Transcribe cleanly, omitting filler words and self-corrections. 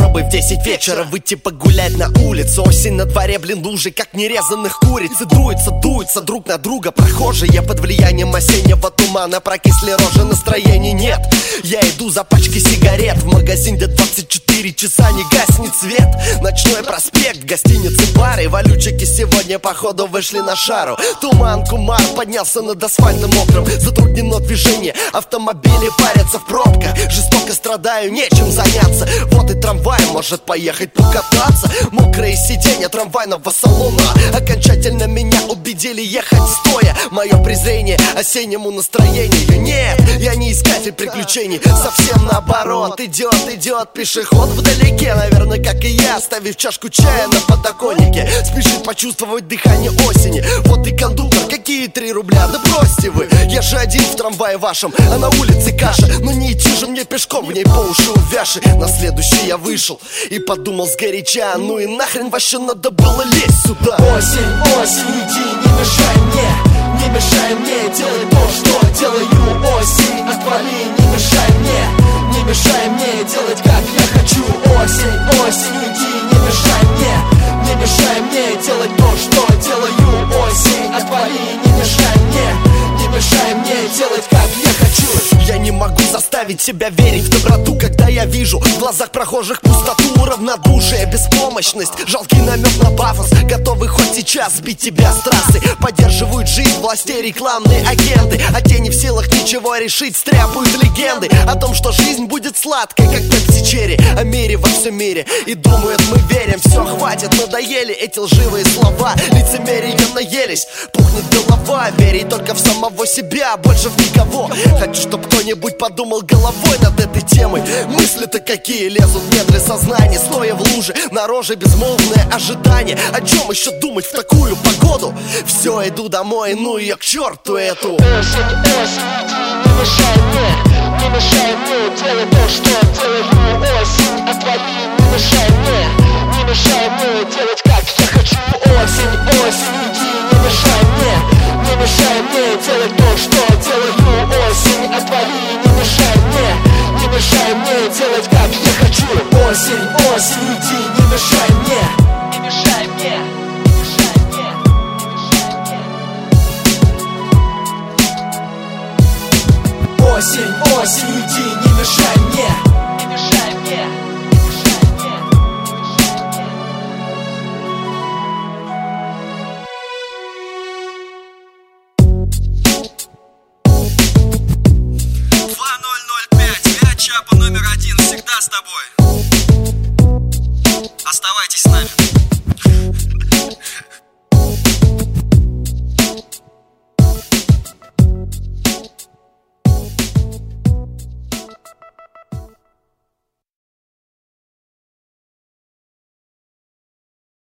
чтобы в 10 вечера выйти погулять на улицу. Осень на дворе, блин, лужи, как нерезанных куриц. И дуются друг на друга прохожие. Под влиянием осеннего тумана прокисли рожи, настроения нет. Я иду за пачкой сигарет в магазин, где 24 часа не гаснет свет. Ночной проспект, гостиницы, бары. Валютчики сегодня походу вышли на шару. Туман, кумар поднялся над асфальтом мокрым. Затруднено движение, автомобили парятся в пробках. Жестоко страдаю, нечем заняться. Вот и трамвай может поехать покататься. Мокрые сиденья трамвайного салона окончательно меня убедили ехать стоя. Мое презрение осеннему настроению. Нет, я не искатель приключений, совсем наоборот. Идет пешеход вдалеке, наверное, как и я, оставив чашку чая на подоконнике. Спешит почувствовать дыхание осени. Вот и кондуктор, какие 3 рубля, да бросьте вы. Я же один в трамвае вашем, а на улице каша. Но не идти же мне пешком, в ней по уши увязши. На следующий я вышел и подумал сгоряча: ну и нахрен вообще надо было лезть сюда. Осень, иди, не мешай мне, не мешай мне делать то, что делаю. Осень, отвали, не мешай мне, не мешай мне делать, как я хочу. Осень, иди, не мешай мне, не мешай мне делать то, что делаю. Осень, отвали, не мешай мне, не мешай мне делать, как я хочу. Я не могу заставить себя верить в доброту, когда я вижу в глазах прохожих пустоту, равнодушие, беспомощность, жалкий намек на пафос. Готовы хоть сейчас сбить тебя с трассы. Поддерживают жизнь властей рекламные агенты, а те не в силах ничего решить, стряпают легенды о том, что жизнь будет сладкой, как Пепси Черри, о мире во всем мире. И думают, мы верим, все, хватит, надоели эти лживые слова. Лицемерие наелись, пухнет голова. Верить только в самого себя, больше в никого. Хочу, чтоб кто-нибудь подумал головой над этой темой. Мысли-то какие лезут в недра сознания, стоя в луже, на роже безмолвное ожидание. О чем еще думать в такую погоду? Все, иду домой, ну ее к черту эту. Осень, не мешай мне, не мешай мне делать то, что делаю. Осень, отвали, не мешай мне, не мешай мне делать, как я хочу. Осень, иди, не мешай мне, не мешай мне делать то, что делаю. Осень, отвали, не мешай мне, не мешай мне делать, как я хочу. Осень, иди, не мешай мне, не мешай мне. Осень, иди, не мешай мне, не мешай мне, не мешай мне, не мешай мне. 2005, Чапа номер 1 всегда с тобой.